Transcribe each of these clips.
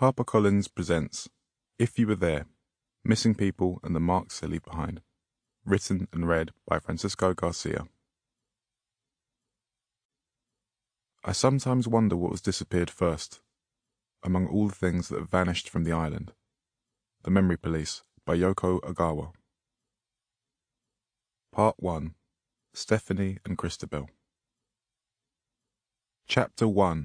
HarperCollins presents If You Were There, Missing People and the Marks They Leave Behind, written and read by Francisco Garcia. I sometimes wonder what was disappeared first, among all the things that have vanished from the island. The Memory Police by Yoko Ogawa. Part 1. Stephanie and Christabel. Chapter 1.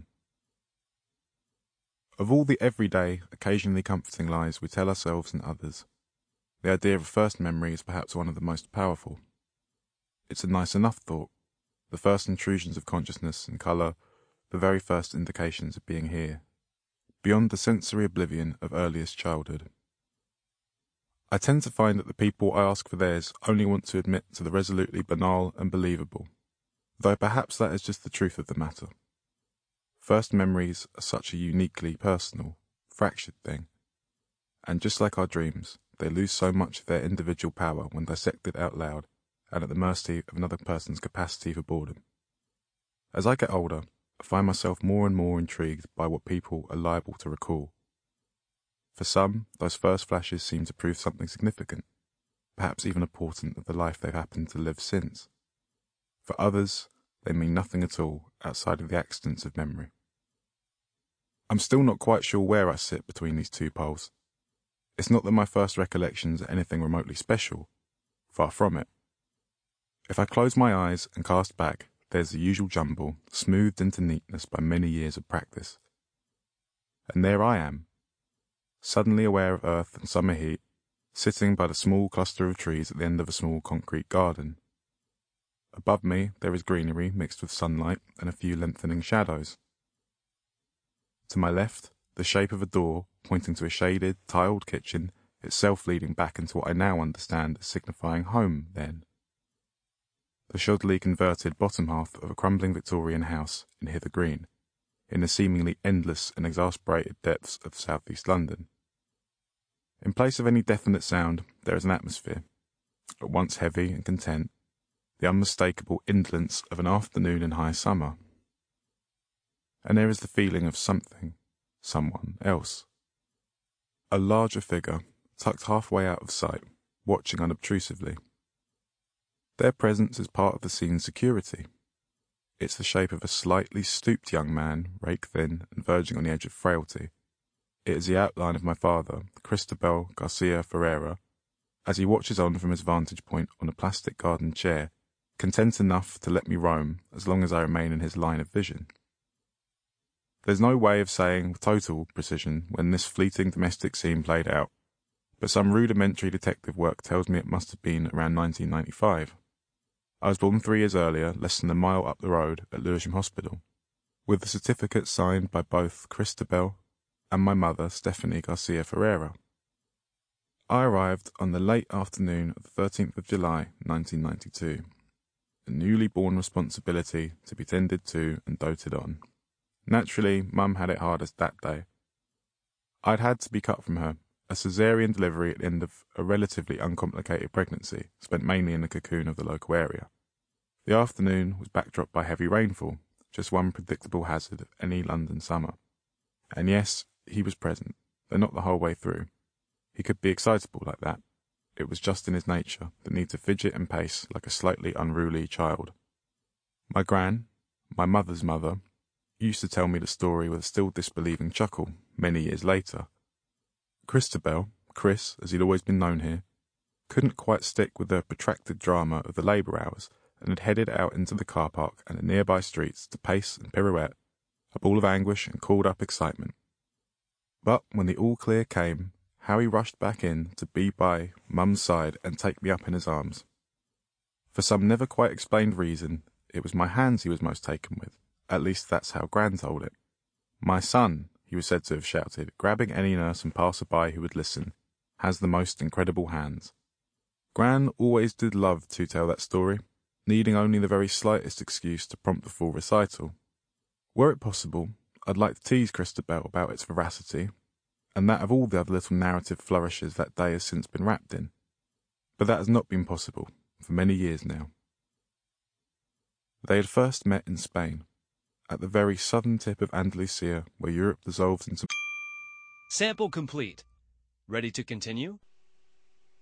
Of all the everyday, occasionally comforting lies we tell ourselves and others, the idea of a first memory is perhaps one of the most powerful. It's a nice enough thought, the first intrusions of consciousness and colour, the very first indications of being here, beyond the sensory oblivion of earliest childhood. I tend to find that the people I ask for theirs only want to admit to the resolutely banal and believable, though perhaps that is just the truth of the matter. First memories are such a uniquely personal, fractured thing, and just like our dreams, they lose so much of their individual power when dissected out loud and at the mercy of another person's capacity for boredom. As I get older, I find myself more and more intrigued by what people are liable to recall. For some, those first flashes seem to prove something significant, perhaps even a portent of the life they've happened to live since. For others, they mean nothing at all outside of the accidents of memory. I'm still not quite sure where I sit between these two poles. It's not that my first recollections are anything remotely special. Far from it. If I close my eyes and cast back, there's the usual jumble, smoothed into neatness by many years of practice. And there I am, suddenly aware of earth and summer heat, sitting by the small cluster of trees at the end of a small concrete garden. Above me there is greenery mixed with sunlight and a few lengthening shadows. To my left, the shape of a door pointing to a shaded, tiled kitchen, itself leading back into what I now understand as signifying home then. The shoddily converted bottom half of a crumbling Victorian house in Hither Green, in the seemingly endless and exasperated depths of southeast London. In place of any definite sound, there is an atmosphere, at once heavy and content, the unmistakable indolence of an afternoon in high summer. And there is the feeling of something, someone else. A larger figure, tucked halfway out of sight, watching unobtrusively. Their presence is part of the scene's security. It's the shape of a slightly stooped young man, rake-thin and verging on the edge of frailty. It is the outline of my father, Cristobal Garcia Ferreira, as he watches on from his vantage point on a plastic garden chair, content enough to let me roam as long as I remain in his line of vision. There's no way of saying with total precision when this fleeting domestic scene played out, but some rudimentary detective work tells me it must have been around 1995. I was born 3 years earlier, less than a mile up the road at Lewisham Hospital, with the certificate signed by both Christabel and my mother, Stephanie Garcia Ferreira. I arrived on the late afternoon of the 13th of July, 1992, a newly born responsibility to be tended to and doted on. Naturally, Mum had it hardest that day. I'd had to be cut from her, a caesarean delivery at the end of a relatively uncomplicated pregnancy, spent mainly in the cocoon of the local area. The afternoon was backdropped by heavy rainfall, just one predictable hazard of any London summer. And yes, he was present, though not the whole way through. He could be excitable like that. It was just in his nature, the need to fidget and pace like a slightly unruly child. My gran, my mother's mother, used to tell me the story with a still disbelieving chuckle many years later. Christabel, Chris, as he'd always been known here, couldn't quite stick with the protracted drama of the labour hours and had headed out into the car park and the nearby streets to pace and pirouette, a ball of anguish and called-up excitement. But when the all-clear came, Harry rushed back in to be by Mum's side and take me up in his arms. For some never-quite-explained reason, it was my hands he was most taken with. At least that's how Gran told it. My son, he was said to have shouted, grabbing any nurse and passer-by who would listen, has the most incredible hands. Gran always did love to tell that story, needing only the very slightest excuse to prompt the full recital. Were it possible, I'd like to tease Christabel about its veracity, and that of all the other little narrative flourishes that day has since been wrapped in. But that has not been possible for many years now. They had first met in Spain, at the very southern tip of Andalusia, where Europe dissolves into Sample complete. Ready to continue?